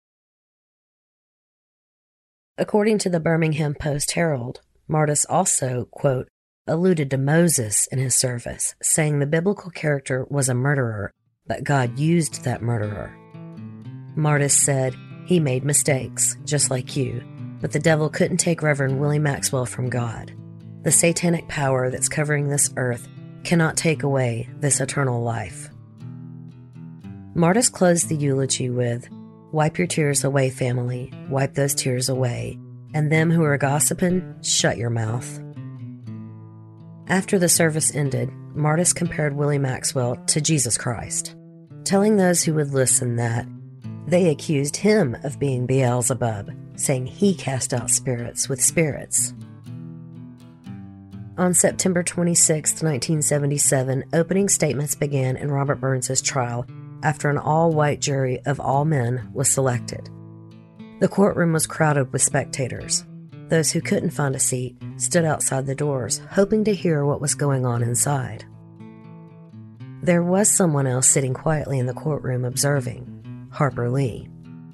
According to the Birmingham Post-Herald, Martis also, quote, alluded to Moses in his service, saying the biblical character was a murderer, but God used that murderer. Martis said, "He made mistakes, just like you, but the devil couldn't take Reverend Willie Maxwell from God. The satanic power that's covering this earth cannot take away this eternal life." Martis closed the eulogy with, "Wipe your tears away, family, wipe those tears away, and them who are gossiping, shut your mouth." After the service ended, Martis compared Willie Maxwell to Jesus Christ, telling those who would listen that they accused him of being Beelzebub, saying he cast out spirits with spirits. On September 26, 1977, opening statements began in Robert Burns' trial after an all-white jury of all men was selected. The courtroom was crowded with spectators. Those who couldn't find a seat stood outside the doors, hoping to hear what was going on inside. There was someone else sitting quietly in the courtroom observing, Harper Lee.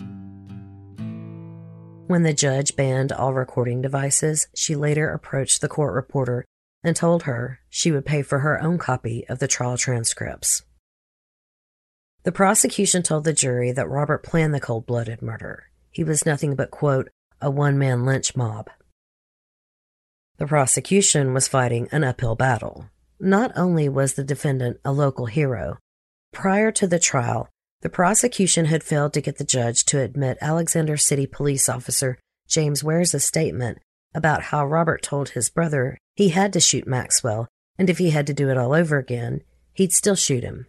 When the judge banned all recording devices, she later approached the court reporter and told her she would pay for her own copy of the trial transcripts. The prosecution told the jury that Robert planned the cold-blooded murder. He was nothing but, quote, a one-man lynch mob. The prosecution was fighting an uphill battle. Not only was the defendant a local hero, prior to the trial, the prosecution had failed to get the judge to admit Alexander City police officer James Ware's statement about how Robert told his brother he had to shoot Maxwell, and if he had to do it all over again, he'd still shoot him.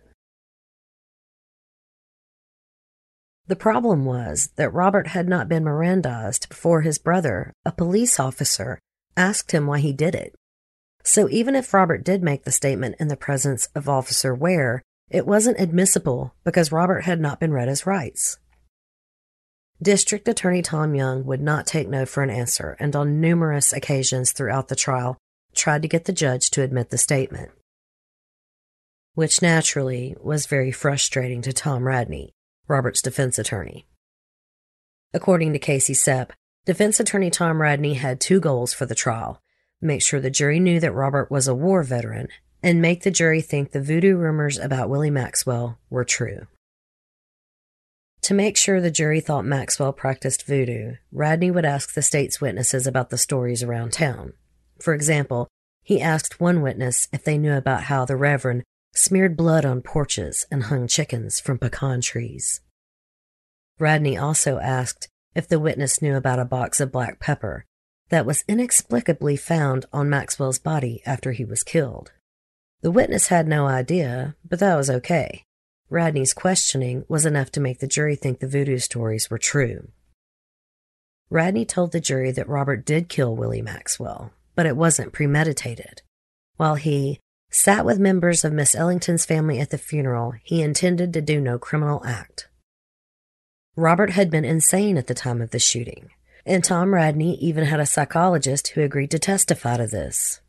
The problem was that Robert had not been Mirandized before his brother, a police officer, asked him why he did it. So even if Robert did make the statement in the presence of Officer Ware, it wasn't admissible because Robert had not been read his rights. District Attorney Tom Young would not take no for an answer, and on numerous occasions throughout the trial tried to get the judge to admit the statement, which naturally was very frustrating to Tom Radney, Robert's defense attorney. According to Casey Sepp, defense attorney Tom Radney had two goals for the trial: make sure the jury knew that Robert was a war veteran, and make the jury think the voodoo rumors about Willie Maxwell were true. To make sure the jury thought Maxwell practiced voodoo, Radney would ask the state's witnesses about the stories around town. For example, he asked one witness if they knew about how the Reverend smeared blood on porches and hung chickens from pecan trees. Radney also asked if the witness knew about a box of black pepper that was inexplicably found on Maxwell's body after he was killed. The witness had no idea, but that was okay. Radney's questioning was enough to make the jury think the voodoo stories were true. Radney told the jury that Robert did kill Willie Maxwell, but it wasn't premeditated. While he sat with members of Miss Ellington's family at the funeral, he intended to do no criminal act. Robert had been insane at the time of the shooting, and Tom Radney even had a psychologist who agreed to testify to this.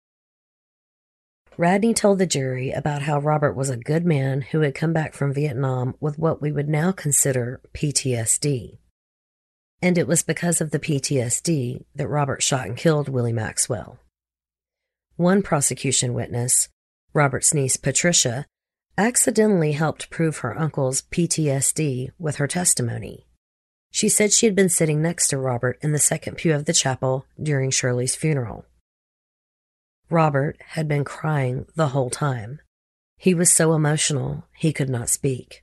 Radney told the jury about how Robert was a good man who had come back from Vietnam with what we would now consider PTSD. And it was because of the PTSD that Robert shot and killed Willie Maxwell. One prosecution witness, Robert's niece Patricia, accidentally helped prove her uncle's PTSD with her testimony. She said she had been sitting next to Robert in the second pew of the chapel during Shirley's funeral. Robert had been crying the whole time. He was so emotional he could not speak.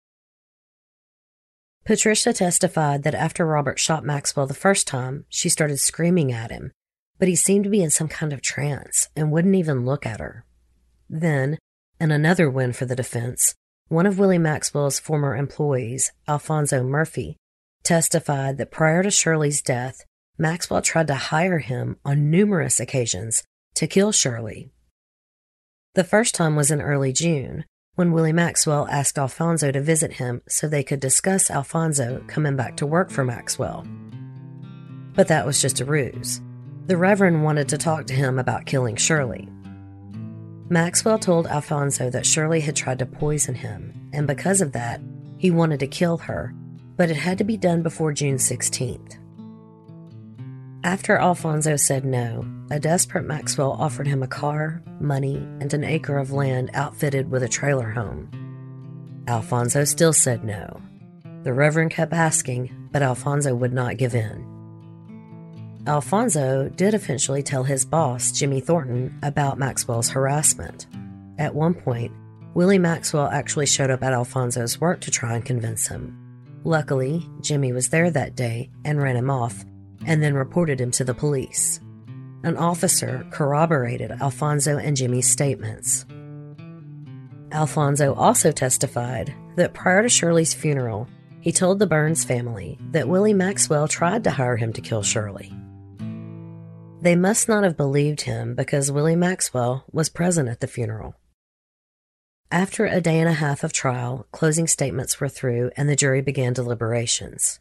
Patricia testified that after Robert shot Maxwell the first time, she started screaming at him, but he seemed to be in some kind of trance and wouldn't even look at her. Then, in another win for the defense, one of Willie Maxwell's former employees, Alfonso Murphy, testified that prior to Shirley's death, Maxwell tried to hire him on numerous occasions to kill Shirley. The first time was in early June, when Willie Maxwell asked Alfonso to visit him so they could discuss Alfonso coming back to work for Maxwell. But that was just a ruse. The Reverend wanted to talk to him about killing Shirley. Maxwell told Alfonso that Shirley had tried to poison him, and because of that, he wanted to kill her, but it had to be done before June 16th. After Alfonso said no, a desperate Maxwell offered him a car, money, and an acre of land outfitted with a trailer home. Alfonso still said no. The Reverend kept asking, but Alfonso would not give in. Alfonso did eventually tell his boss, Jimmy Thornton, about Maxwell's harassment. At one point, Willie Maxwell actually showed up at Alfonso's work to try and convince him. Luckily, Jimmy was there that day and ran him off, and then reported him to the police. An officer corroborated Alfonso and Jimmy's statements. Alfonso also testified that prior to Shirley's funeral, he told the Burns family that Willie Maxwell tried to hire him to kill Shirley. They must not have believed him because Willie Maxwell was present at the funeral. After a day and a half of trial, closing statements were through and the jury began deliberations.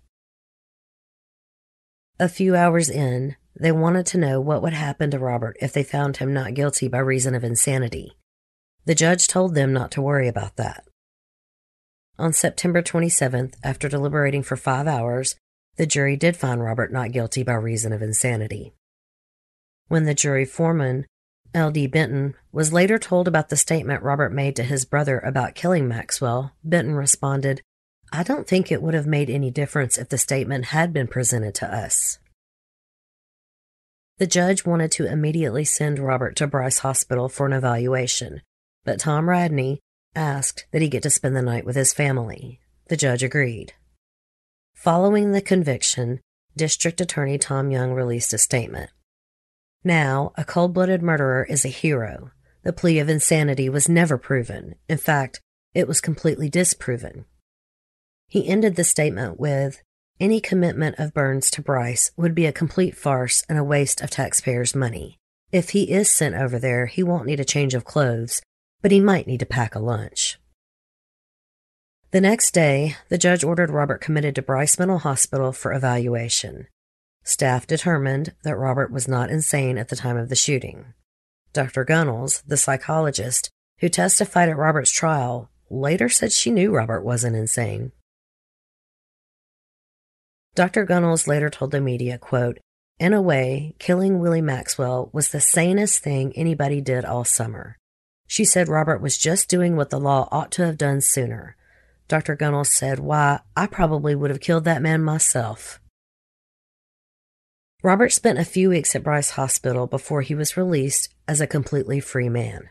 A few hours in, they wanted to know what would happen to Robert if they found him not guilty by reason of insanity. The judge told them not to worry about that. On September 27th, after deliberating for 5 hours, the jury did find Robert not guilty by reason of insanity. When the jury foreman, L.D. Benton, was later told about the statement Robert made to his brother about killing Maxwell, Benton responded, "I don't think it would have made any difference if the statement had been presented to us." The judge wanted to immediately send Robert to Bryce Hospital for an evaluation, but Tom Radney asked that he get to spend the night with his family. The judge agreed. Following the conviction, District Attorney Tom Young released a statement. Now, a cold-blooded murderer is a hero. The plea of insanity was never proven. In fact, it was completely disproven. He ended the statement with, any commitment of Burns to Bryce would be a complete farce and a waste of taxpayers' money. If he is sent over there, he won't need a change of clothes, but he might need to pack a lunch. The next day, the judge ordered Robert committed to Bryce Mental Hospital for evaluation. Staff determined that Robert was not insane at the time of the shooting. Dr. Gunnels, the psychologist who testified at Robert's trial, later said she knew Robert wasn't insane. Dr. Gunnels later told the media, quote, in a way, killing Willie Maxwell was the sanest thing anybody did all summer. She said Robert was just doing what the law ought to have done sooner. Dr. Gunnels said, why, I probably would have killed that man myself. Robert spent a few weeks at Bryce Hospital before he was released as a completely free man.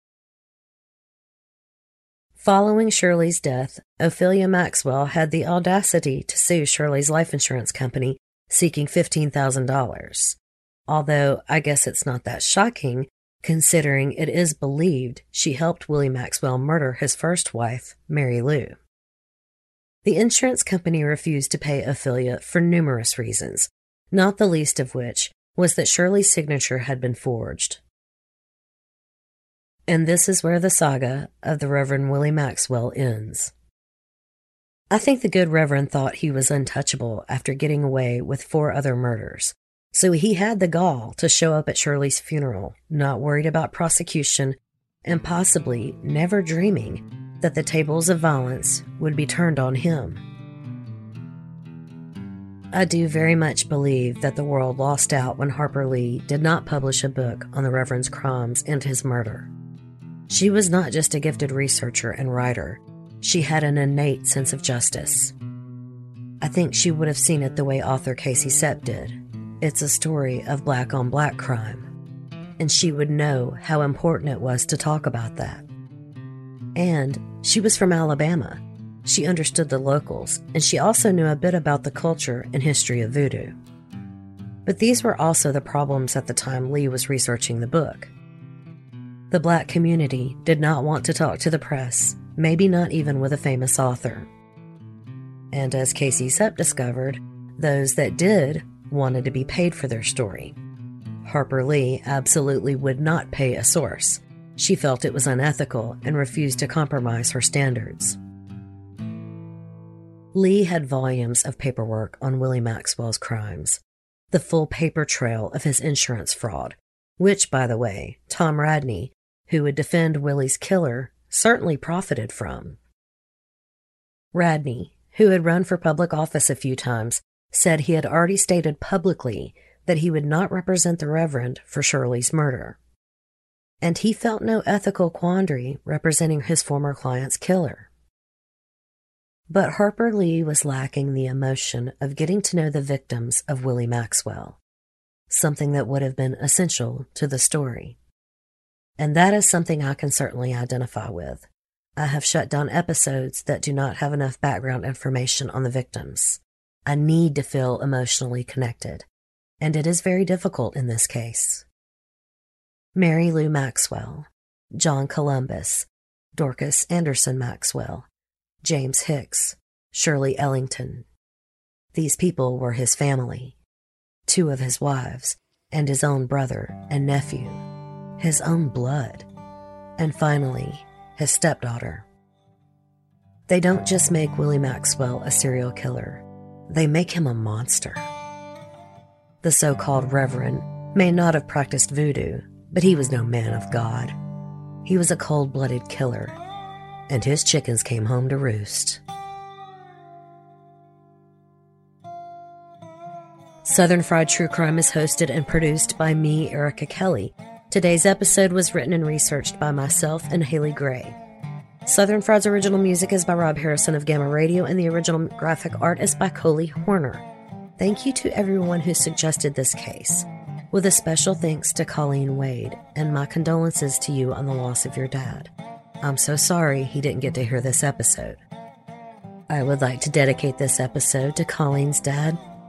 Following Shirley's death, Ophelia Maxwell had the audacity to sue Shirley's life insurance company, seeking $15,000. Although I guess it's not that shocking, considering it is believed she helped Willie Maxwell murder his first wife, Mary Lou. The insurance company refused to pay Ophelia for numerous reasons, not the least of which was that Shirley's signature had been forged. And this is where the saga of the Reverend Willie Maxwell ends. I think the good Reverend thought he was untouchable after getting away with 4 other murders, so he had the gall to show up at Shirley's funeral, not worried about prosecution, and possibly never dreaming that the tables of violence would be turned on him. I do very much believe that the world lost out when Harper Lee did not publish a book on the Reverend's crimes and his murder. She was not just a gifted researcher and writer. She had an innate sense of justice. I think she would have seen it the way author Casey Sepp did. It's a story of black-on-black crime, and she would know how important it was to talk about that. And she was from Alabama. She understood the locals, and she also knew a bit about the culture and history of voodoo. But these were also the problems at the time Lee was researching the book. The black community did not want to talk to the press, maybe not even with a famous author. And as Casey Sepp discovered, those that did wanted to be paid for their story. Harper Lee absolutely would not pay a source. She felt it was unethical and refused to compromise her standards. Lee had volumes of paperwork on Willie Maxwell's crimes, the full paper trail of his insurance fraud, which, by the way, Tom Radney, who would defend Willie's killer, certainly profited from. Radney, who had run for public office a few times, said he had already stated publicly that he would not represent the Reverend for Shirley's murder. And he felt no ethical quandary representing his former client's killer. But Harper Lee was lacking the emotion of getting to know the victims of Willie Maxwell, something that would have been essential to the story. And that is something I can certainly identify with. I have shut down episodes that do not have enough background information on the victims. I need to feel emotionally connected, and it is very difficult in this case. Mary Lou Maxwell, John Columbus, Dorcas Anderson Maxwell, James Hicks, Shirley Ellington. These people were his family, 2 of his wives, and his own brother and nephew, his own blood, and finally, his stepdaughter. They don't just make Willie Maxwell a serial killer, they make him a monster. The so-called Reverend may not have practiced voodoo, but he was no man of God. He was a cold-blooded killer, and his chickens came home to roost. Southern Fried True Crime is hosted and produced by me, Erica Kelly. Today's episode was written and researched by myself and Haley Gray. Southern Fried's original music is by Rob Harrison of Gamma Radio, and the original graphic art is by Coley Horner. Thank you to everyone who suggested this case, with a special thanks to Colleen Wade, and my condolences to you on the loss of your dad. I'm so sorry he didn't get to hear this episode. I would like to dedicate this episode to Colleen's dad,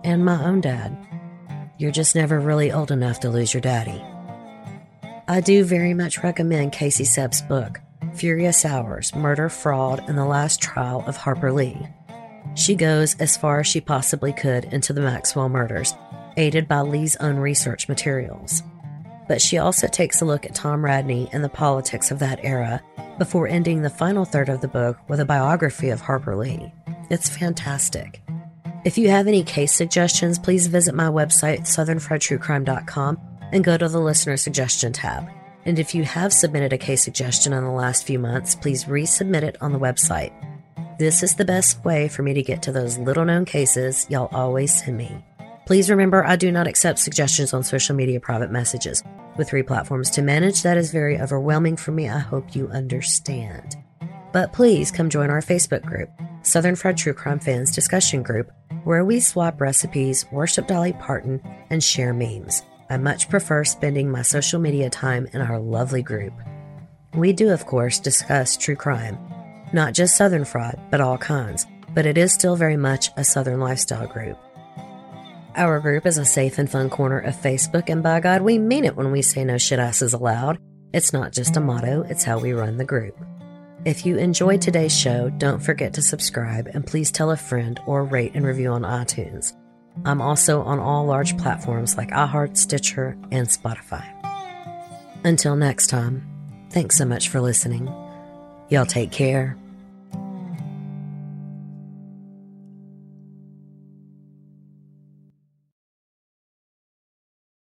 and my own dad. You're just never really old enough to lose your daddy. I do very much recommend Casey Sepp's book, Furious Hours, Murder, Fraud, and the Last Trial of Harper Lee. She goes as far as she possibly could into the Maxwell murders, aided by Lee's own research materials. But she also takes a look at Tom Radney and the politics of that era before ending the final third of the book with a biography of Harper Lee. It's fantastic. If you have any case suggestions, please visit my website, southernfriedtruecrime.com, and go to the listener suggestion tab. And if you have submitted a case suggestion in the last few months, please resubmit it on the website. This is the best way for me to get to those little-known cases y'all always send me. Please remember, I do not accept suggestions on social media private messages. With 3 platforms to manage, that is very overwhelming for me. I hope you understand. But please come join our Facebook group, Southern Fried True Crime Fans Discussion Group, where we swap recipes, worship Dolly Parton, and share memes. I much prefer spending my social media time in our lovely group. We do, of course, discuss true crime. Not just Southern Fried, but all kinds. But it is still very much a Southern lifestyle group. Our group is a safe and fun corner of Facebook, and by God, we mean it when we say no shit asses allowed. It's not just a motto, it's how we run the group. If you enjoyed today's show, don't forget to subscribe, and please tell a friend or rate and review on iTunes. I'm also on all large platforms like iHeart, Stitcher, and Spotify. Until next time, thanks so much for listening. Y'all take care.